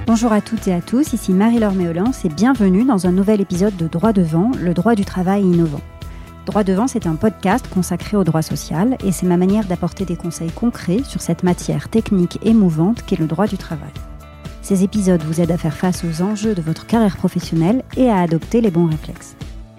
Bonjour à toutes et à tous, ici Marie-Laure Méolance et bienvenue dans un nouvel épisode de Droit devant, le droit du travail innovant. Droit devant, c'est un podcast consacré au droit social et c'est ma manière d'apporter des conseils concrets sur cette matière technique et mouvante qu'est le droit du travail. Ces épisodes vous aident à faire face aux enjeux de votre carrière professionnelle et à adopter les bons réflexes.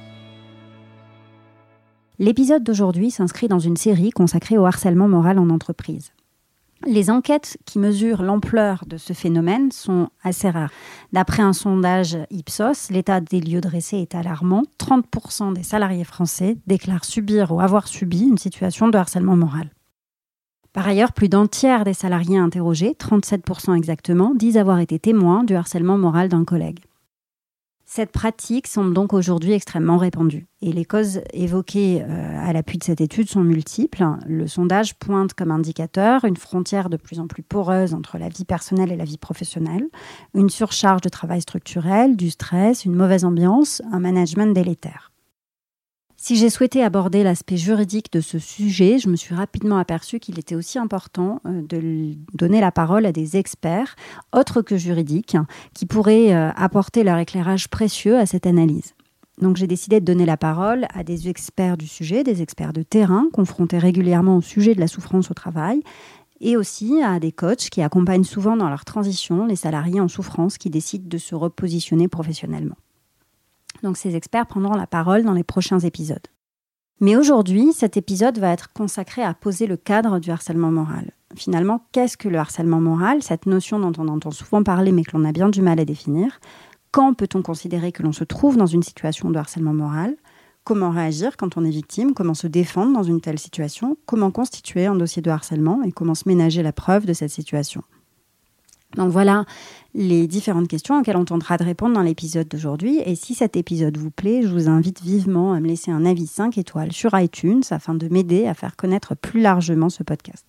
L'épisode d'aujourd'hui s'inscrit dans une série consacrée au harcèlement moral en entreprise. Les enquêtes qui mesurent l'ampleur de ce phénomène sont assez rares. D'après un sondage Ipsos, l'état des lieux dressé est alarmant. 30% des salariés français déclarent subir ou avoir subi une situation de harcèlement moral. Par ailleurs, plus d'un tiers des salariés interrogés, 37% exactement, disent avoir été témoins du harcèlement moral d'un collègue. Cette pratique semble donc aujourd'hui extrêmement répandue. Et les causes évoquées à l'appui de cette étude sont multiples. Le sondage pointe comme indicateur une frontière de plus en plus poreuse entre la vie personnelle et la vie professionnelle, une surcharge de travail structurel, du stress, une mauvaise ambiance, un management délétère. Si j'ai souhaité aborder l'aspect juridique de ce sujet, je me suis rapidement aperçue qu'il était aussi important de donner la parole à des experts, autres que juridiques, qui pourraient apporter leur éclairage précieux à cette analyse. Donc j'ai décidé de donner la parole à des experts du sujet, des experts de terrain, confrontés régulièrement au sujet de la souffrance au travail, et aussi à des coachs qui accompagnent souvent dans leur transition les salariés en souffrance qui décident de se repositionner professionnellement. Donc ces experts prendront la parole dans les prochains épisodes. Mais aujourd'hui, cet épisode va être consacré à poser le cadre du harcèlement moral. Finalement, qu'est-ce que le harcèlement moral, cette notion dont on entend souvent parler mais que l'on a bien du mal à définir? Quand peut-on considérer que l'on se trouve dans une situation de harcèlement moral? Comment réagir quand on est victime? Comment se défendre dans une telle situation? Comment constituer un dossier de harcèlement et comment se ménager la preuve de cette situation? Donc voilà les différentes questions auxquelles on tentera de répondre dans l'épisode d'aujourd'hui. Et si cet épisode vous plaît, je vous invite vivement à me laisser un avis 5 étoiles sur iTunes afin de m'aider à faire connaître plus largement ce podcast.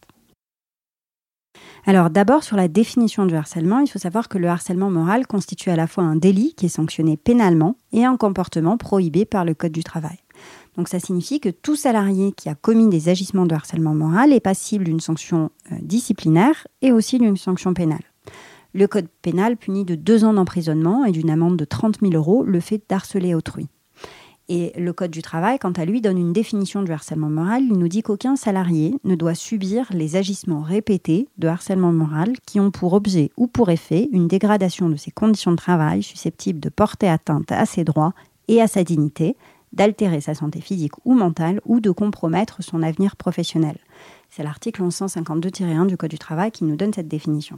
Alors d'abord sur la définition du harcèlement, il faut savoir que le harcèlement moral constitue à la fois un délit qui est sanctionné pénalement et un comportement prohibé par le Code du travail. Donc ça signifie que tout salarié qui a commis des agissements de harcèlement moral est passible d'une sanction disciplinaire et aussi d'une sanction pénale. Le code pénal punit de 2 ans d'emprisonnement et d'une amende de 30 000 € le fait d'harceler autrui. Et le code du travail, quant à lui, donne une définition du harcèlement moral. Il nous dit qu'aucun salarié ne doit subir les agissements répétés de harcèlement moral qui ont pour objet ou pour effet une dégradation de ses conditions de travail susceptible de porter atteinte à ses droits et à sa dignité, d'altérer sa santé physique ou mentale ou de compromettre son avenir professionnel. C'est l'article 1152-1 du Code du travail qui nous donne cette définition.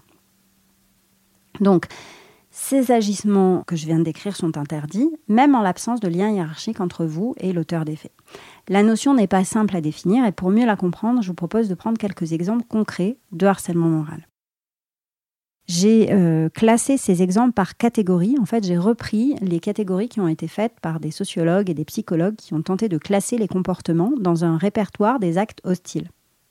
Donc, ces agissements que je viens de décrire sont interdits, même en l'absence de lien hiérarchique entre vous et l'auteur des faits. La notion n'est pas simple à définir et pour mieux la comprendre, je vous propose de prendre quelques exemples concrets de harcèlement moral. J'ai classé ces exemples par catégorie. En fait, j'ai repris les catégories qui ont été faites par des sociologues et des psychologues qui ont tenté de classer les comportements dans un répertoire des actes hostiles.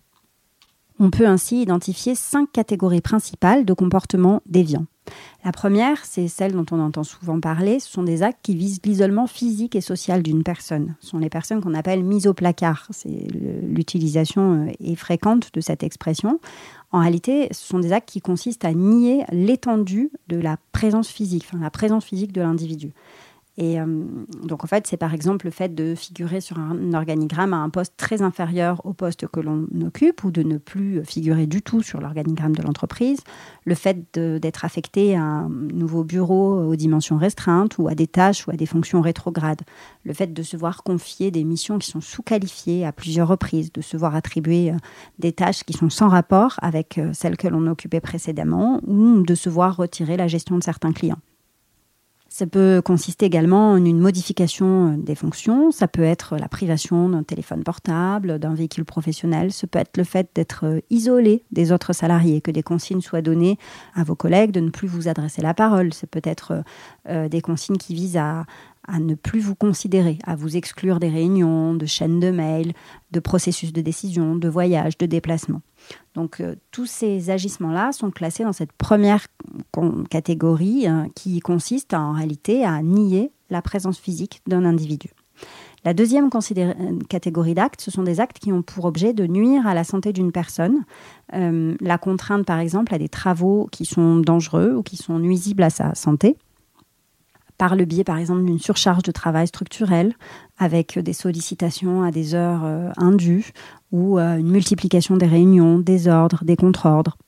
On peut ainsi identifier 5 catégories principales de comportements déviants. La première, c'est celle dont on entend souvent parler, ce sont des actes qui visent l'isolement physique et social d'une personne. Ce sont les personnes qu'on appelle mises au placard. L'utilisation est fréquente de cette expression. En réalité, ce sont des actes qui consistent à nier l'étendue de la présence physique, la présence physique de l'individu. Et donc en fait, c'est par exemple le fait de figurer sur un organigramme à un poste très inférieur au poste que l'on occupe ou de ne plus figurer du tout sur l'organigramme de l'entreprise, le fait d'être affecté à un nouveau bureau aux dimensions restreintes ou à des tâches ou à des fonctions rétrogrades, le fait de se voir confier des missions qui sont sous-qualifiées à plusieurs reprises, de se voir attribuer des tâches qui sont sans rapport avec celles que l'on occupait précédemment ou de se voir retirer la gestion de certains clients. Ça peut consister également en une modification des fonctions. Ça peut être la privation d'un téléphone portable, d'un véhicule professionnel. Ça peut être le fait d'être isolé des autres salariés, que des consignes soient données à vos collègues de ne plus vous adresser la parole. Ça peut être des consignes qui visent à ne plus vous considérer, à vous exclure des réunions, de chaînes de mails, de processus de décision, de voyages, de déplacements. Donc tous ces agissements-là sont classés dans cette première catégorie qui consiste en réalité à nier la présence physique d'un individu. La deuxième catégorie d'actes, ce sont des actes qui ont pour objet de nuire à la santé d'une personne. La contrainte, par exemple, à des travaux qui sont dangereux ou qui sont nuisibles à sa santé, par le biais, par exemple, d'une surcharge de travail structurelle, avec des sollicitations à des heures indues, ou une multiplication des réunions, des ordres, des contre-ordres.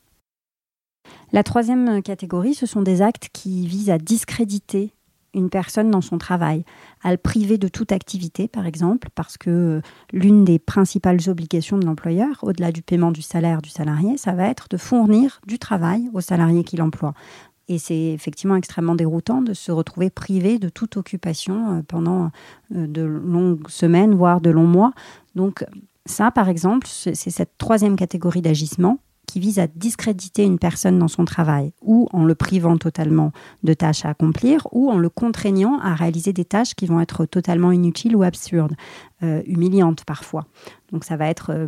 La troisième catégorie, ce sont des actes qui visent à discréditer une personne dans son travail, à le priver de toute activité, par exemple, parce que l'une des principales obligations de l'employeur, au-delà du paiement du salaire du salarié, ça va être de fournir du travail au salarié qui l'emploie. Et c'est effectivement extrêmement déroutant de se retrouver privé de toute occupation pendant de longues semaines, voire de longs mois. Donc ça, par exemple, c'est cette troisième catégorie d'agissement qui vise à discréditer une personne dans son travail, ou en le privant totalement de tâches à accomplir, ou en le contraignant à réaliser des tâches qui vont être totalement inutiles ou absurdes, humiliantes parfois. Donc ça va être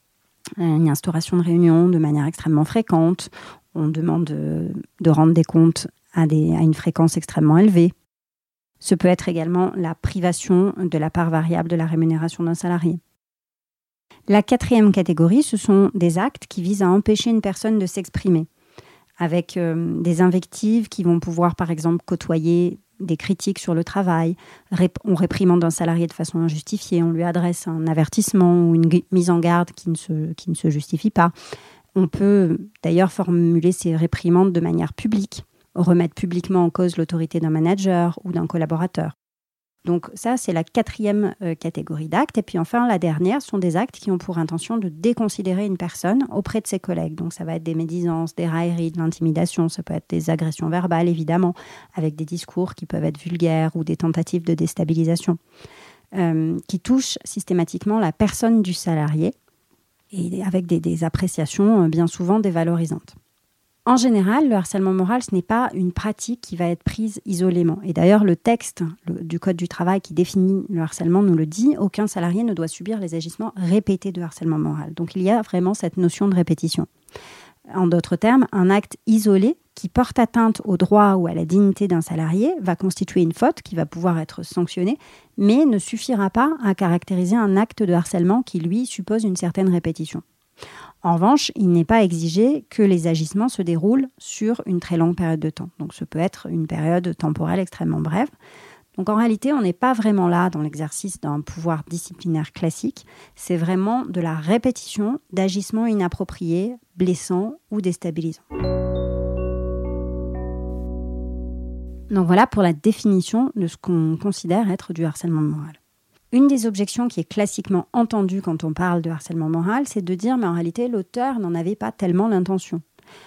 une instauration de réunions de manière extrêmement fréquente. On demande de rendre des comptes à une fréquence extrêmement élevée. Ce peut être également la privation de la part variable de la rémunération d'un salarié. La quatrième catégorie, ce sont des actes qui visent à empêcher une personne de s'exprimer, avec des invectives qui vont pouvoir, par exemple, côtoyer des critiques sur le travail. On réprimande un salarié de façon injustifiée, on lui adresse un avertissement ou une mise en garde qui ne se justifie pas. On peut d'ailleurs formuler ces réprimandes de manière publique, remettre publiquement en cause l'autorité d'un manager ou d'un collaborateur. Donc ça, c'est la quatrième catégorie d'actes. Et puis enfin, la dernière sont des actes qui ont pour intention de déconsidérer une personne auprès de ses collègues. Donc ça va être des médisances, des railleries, de l'intimidation, ça peut être des agressions verbales, évidemment, avec des discours qui peuvent être vulgaires ou des tentatives de déstabilisation, qui touchent systématiquement la personne du salarié et avec des appréciations bien souvent dévalorisantes. En général, le harcèlement moral, ce n'est pas une pratique qui va être prise isolément. Et d'ailleurs, le texte du Code du travail qui définit le harcèlement nous le dit, aucun salarié ne doit subir les agissements répétés de harcèlement moral. Donc il y a vraiment cette notion de répétition. En d'autres termes, un acte isolé qui porte atteinte au droit ou à la dignité d'un salarié va constituer une faute qui va pouvoir être sanctionnée, mais ne suffira pas à caractériser un acte de harcèlement qui, lui, suppose une certaine répétition. En revanche, il n'est pas exigé que les agissements se déroulent sur une très longue période de temps. Donc, ce peut être une période temporelle extrêmement brève. Donc, en réalité, on n'est pas vraiment là dans l'exercice d'un pouvoir disciplinaire classique. C'est vraiment de la répétition d'agissements inappropriés, blessants ou déstabilisants. Donc, voilà pour la définition de ce qu'on considère être du harcèlement moral. Une des objections qui est classiquement entendue quand on parle de harcèlement moral, c'est de dire mais en réalité l'auteur n'en avait pas tellement l'intention.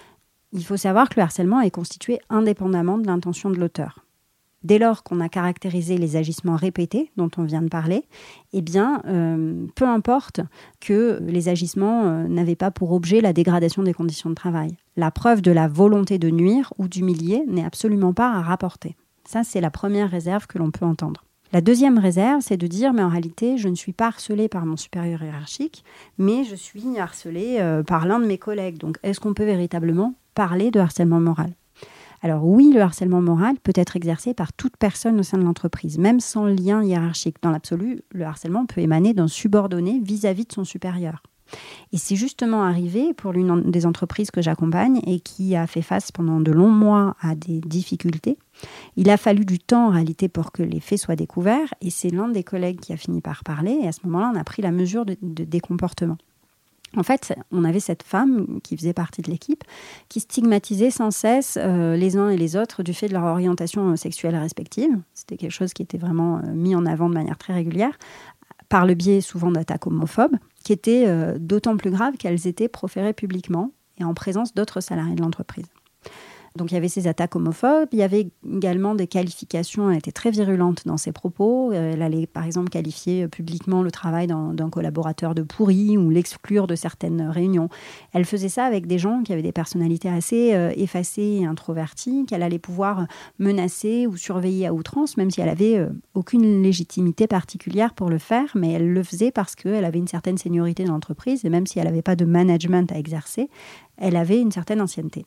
Il faut savoir que le harcèlement est constitué indépendamment de l'intention de l'auteur. Dès lors qu'on a caractérisé les agissements répétés dont on vient de parler, eh bien, peu importe que les agissements n'avaient pas pour objet la dégradation des conditions de travail. La preuve de la volonté de nuire ou d'humilier n'est absolument pas à rapporter. Ça, c'est la première réserve que l'on peut entendre. La deuxième réserve, c'est de dire, mais en réalité, je ne suis pas harcelée par mon supérieur hiérarchique, mais je suis harcelée par l'un de mes collègues. Donc, est-ce qu'on peut véritablement parler de harcèlement moral ? Alors oui, le harcèlement moral peut être exercé par toute personne au sein de l'entreprise, même sans lien hiérarchique. Dans l'absolu, le harcèlement peut émaner d'un subordonné vis-à-vis de son supérieur. Et c'est justement arrivé pour l'une des entreprises que j'accompagne et qui a fait face pendant de longs mois à des difficultés. Il a fallu du temps en réalité pour que les faits soient découverts et c'est l'un des collègues qui a fini par parler et à ce moment-là, on a pris la mesure des comportements. En fait, on avait cette femme qui faisait partie de l'équipe qui stigmatisait sans cesse les uns et les autres du fait de leur orientation sexuelle respective. C'était quelque chose qui était vraiment mis en avant de manière très régulière, par le biais souvent d'attaques homophobes, qui étaient d'autant plus graves qu'elles étaient proférées publiquement et en présence d'autres salariés de l'entreprise. Donc il y avait ces attaques homophobes, il y avait également des qualifications, elle était très virulente dans ses propos. Elle allait par exemple qualifier publiquement le travail d'un collaborateur de pourri ou l'exclure de certaines réunions. Elle faisait ça avec des gens qui avaient des personnalités assez effacées et introverties, qu'elle allait pouvoir menacer ou surveiller à outrance, même si elle avait aucune légitimité particulière pour le faire, mais elle le faisait parce qu'elle avait une certaine seniorité dans l'entreprise et même si elle n'avait pas de management à exercer, elle avait une certaine ancienneté.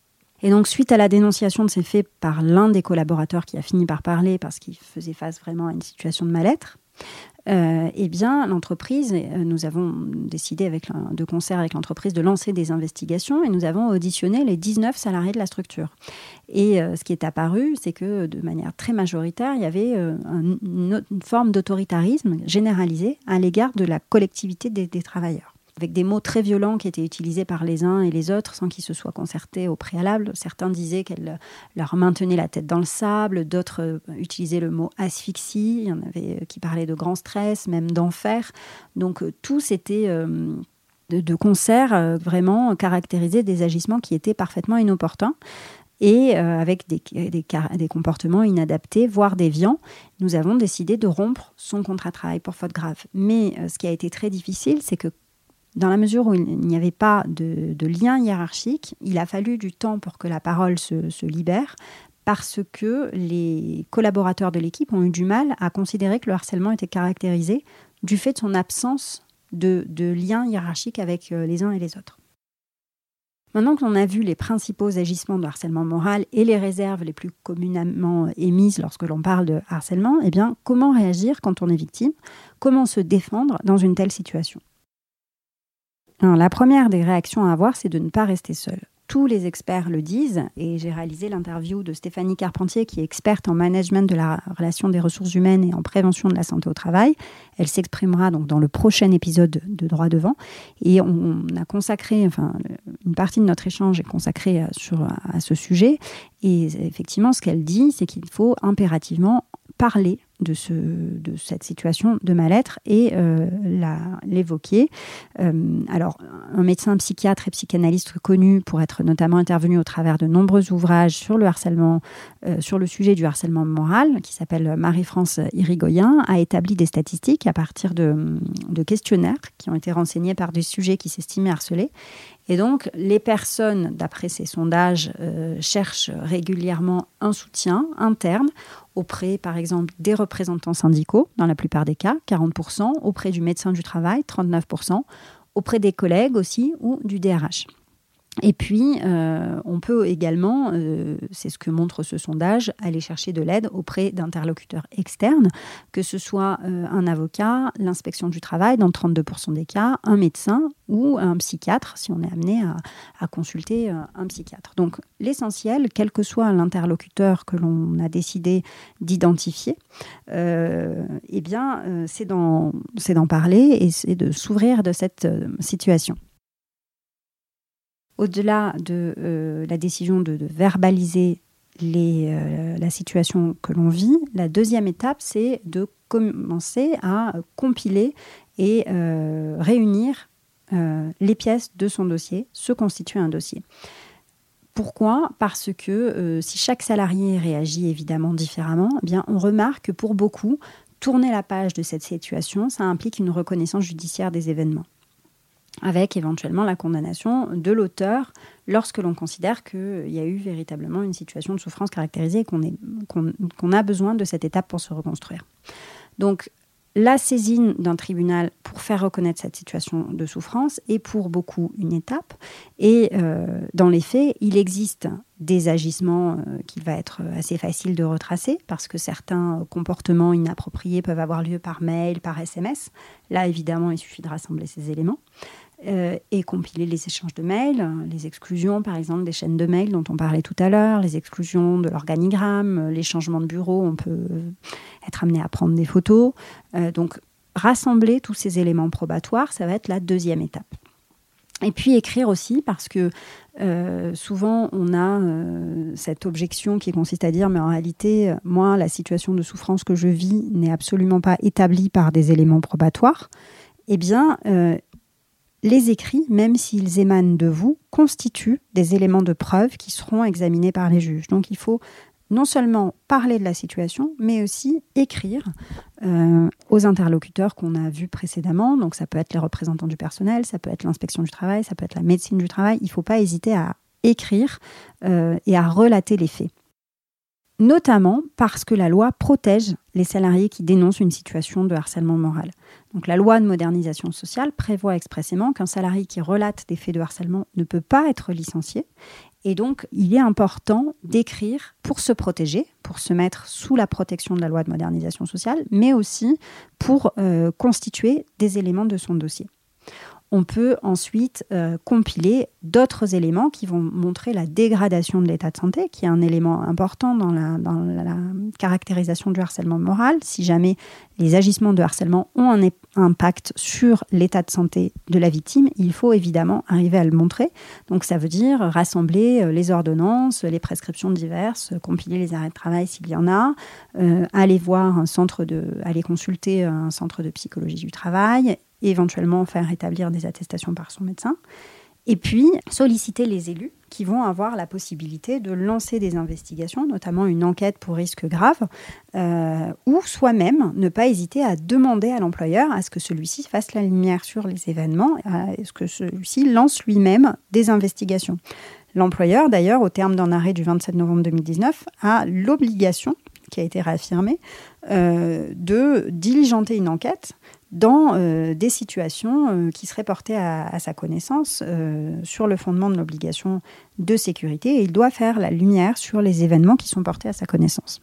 Et donc, suite à la dénonciation de ces faits par l'un des collaborateurs qui a fini par parler parce qu'il faisait face vraiment à une situation de mal-être, Eh bien, l'entreprise, nous avons décidé de concert avec l'entreprise de lancer des investigations et nous avons auditionné les 19 salariés de la structure. Et ce qui est apparu, c'est que de manière très majoritaire, il y avait une forme d'autoritarisme généralisé à l'égard de la collectivité des travailleurs, avec des mots très violents qui étaient utilisés par les uns et les autres sans qu'ils se soient concertés au préalable. Certains disaient qu'elle leur maintenait la tête dans le sable, d'autres utilisaient le mot asphyxie, il y en avait qui parlaient de grand stress, même d'enfer. Donc tous étaient de concert vraiment caractérisaient des agissements qui étaient parfaitement inopportuns et avec des comportements inadaptés, voire déviants. Nous avons décidé de rompre son contrat de travail pour faute grave. Mais ce qui a été très difficile, c'est que dans la mesure où il n'y avait pas de lien hiérarchique, il a fallu du temps pour que la parole se libère, parce que les collaborateurs de l'équipe ont eu du mal à considérer que le harcèlement était caractérisé du fait de son absence de lien hiérarchique avec les uns et les autres. Maintenant que l'on a vu les principaux agissements de harcèlement moral et les réserves les plus communément émises lorsque l'on parle de harcèlement, eh bien, comment réagir quand on est victime ? Comment se défendre dans une telle situation ? Alors, la première des réactions à avoir, c'est de ne pas rester seul. Tous les experts le disent, et j'ai réalisé l'interview de Stéphanie Carpentier, qui est experte en management de la relation des ressources humaines et en prévention de la santé au travail. Elle s'exprimera donc dans le prochain épisode de Droit devant. Et on a consacré, une partie de notre échange est consacrée à ce sujet. Et effectivement, ce qu'elle dit, c'est qu'il faut impérativement parler de cette situation de mal-être et l'évoquer. Alors, un médecin psychiatre et psychanalyste connu pour être notamment intervenu au travers de nombreux ouvrages sur le harcèlement, sur le sujet du harcèlement moral, qui s'appelle Marie-France Irigoyen, a établi des statistiques à partir de questionnaires qui ont été renseignés par des sujets qui s'estimaient harcelés. Et donc, les personnes, d'après ces sondages, cherchent régulièrement un soutien interne auprès, par exemple, des représentants syndicaux, dans la plupart des cas, 40%, auprès du médecin du travail, 39%, auprès des collègues aussi, ou du DRH. Et puis, on peut également, c'est ce que montre ce sondage, aller chercher de l'aide auprès d'interlocuteurs externes, que ce soit un avocat, l'inspection du travail dans 32% des cas, un médecin ou un psychiatre, si on est amené à consulter un psychiatre. Donc, l'essentiel, quel que soit l'interlocuteur que l'on a décidé d'identifier, c'est d'en parler et c'est de s'ouvrir de cette situation. Au-delà de la décision de verbaliser la situation que l'on vit, la deuxième étape, c'est de commencer à compiler et réunir les pièces de son dossier, se constituer un dossier. Pourquoi ? Parce que si chaque salarié réagit évidemment différemment, eh bien, on remarque que pour beaucoup, tourner la page de cette situation, ça implique une reconnaissance judiciaire des événements, avec éventuellement la condamnation de l'auteur lorsque l'on considère qu'il y a eu véritablement une situation de souffrance caractérisée et qu'on a besoin de cette étape pour se reconstruire. Donc, la saisine d'un tribunal pour faire reconnaître cette situation de souffrance est pour beaucoup une étape. Et dans les faits, il existe des agissements qu'il va être assez facile de retracer parce que certains comportements inappropriés peuvent avoir lieu par mail, par SMS. Là, évidemment, il suffit de rassembler ces éléments et compiler les échanges de mails, les exclusions, par exemple, des chaînes de mails dont on parlait tout à l'heure, les exclusions de l'organigramme, les changements de bureau, on peut être amené à prendre des photos. Donc, rassembler tous ces éléments probatoires, ça va être la deuxième étape. Et puis écrire aussi, parce que souvent on a cette objection qui consiste à dire mais en réalité, moi, la situation de souffrance que je vis n'est absolument pas établie par des éléments probatoires. Eh bien, les écrits, même s'ils émanent de vous, constituent des éléments de preuve qui seront examinés par les juges. Donc il faut non seulement parler de la situation, mais aussi écrire aux interlocuteurs qu'on a vus précédemment. Donc ça peut être les représentants du personnel, ça peut être l'inspection du travail, ça peut être la médecine du travail. Il ne faut pas hésiter à écrire et à relater les faits. Notamment parce que la loi protège les salariés qui dénoncent une situation de harcèlement moral. Donc la loi de modernisation sociale prévoit expressément qu'un salarié qui relate des faits de harcèlement ne peut pas être licencié. Et donc, il est important d'écrire pour se protéger, pour se mettre sous la protection de la loi de modernisation sociale, mais aussi pour constituer des éléments de son dossier. On peut ensuite compiler d'autres éléments qui vont montrer la dégradation de l'état de santé, qui est un élément important dans la caractérisation du harcèlement moral. Si jamais les agissements de harcèlement ont un impact sur l'état de santé de la victime, il faut évidemment arriver à le montrer. Donc ça veut dire rassembler les ordonnances, les prescriptions diverses, compiler les arrêts de travail s'il y en a, aller consulter un centre de psychologie du travail, éventuellement faire établir des attestations par son médecin, et puis solliciter les élus qui vont avoir la possibilité de lancer des investigations, notamment une enquête pour risque grave, ou soi-même ne pas hésiter à demander à l'employeur à ce que celui-ci fasse la lumière sur les événements, à ce que celui-ci lance lui-même des investigations. L'employeur, d'ailleurs, au terme d'un arrêt du 27 novembre 2019, a l'obligation, qui a été réaffirmée, de diligenter une enquête dans des situations qui seraient portées à sa connaissance sur le fondement de l'obligation de sécurité. Et il doit faire la lumière sur les événements qui sont portés à sa connaissance.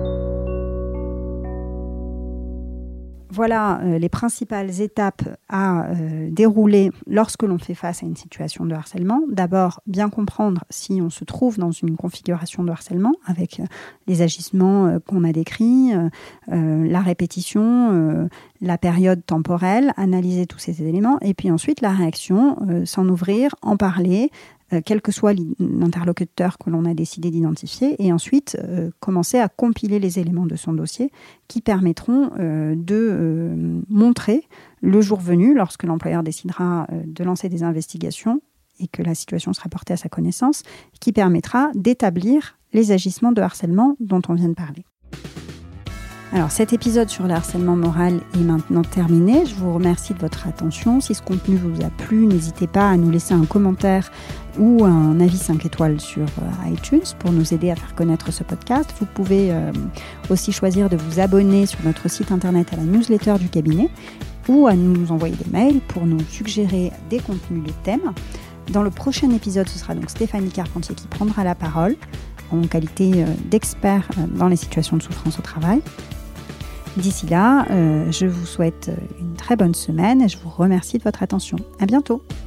Voilà les principales étapes à dérouler lorsque l'on fait face à une situation de harcèlement. D'abord, bien comprendre si on se trouve dans une configuration de harcèlement avec les agissements qu'on a décrits, la répétition, la période temporelle, analyser tous ces éléments et puis ensuite la réaction, s'en ouvrir, en parler, quel que soit l'interlocuteur que l'on a décidé d'identifier, et ensuite commencer à compiler les éléments de son dossier qui permettront de montrer le jour venu, lorsque l'employeur décidera de lancer des investigations et que la situation sera portée à sa connaissance, qui permettra d'établir les agissements de harcèlement dont on vient de parler. Alors cet épisode sur le harcèlement moral est maintenant terminé. Je vous remercie de votre attention. Si ce contenu vous a plu, n'hésitez pas à nous laisser un commentaire ou un avis 5 étoiles sur iTunes pour nous aider à faire connaître ce podcast. Vous pouvez aussi choisir de vous abonner sur notre site internet à la newsletter du cabinet ou à nous envoyer des mails pour nous suggérer des contenus de thèmes. Dans le prochain épisode, ce sera donc Stéphanie Carpentier qui prendra la parole en qualité d'expert dans les situations de souffrance au travail. D'ici là, je vous souhaite une très bonne semaine et je vous remercie de votre attention. À bientôt.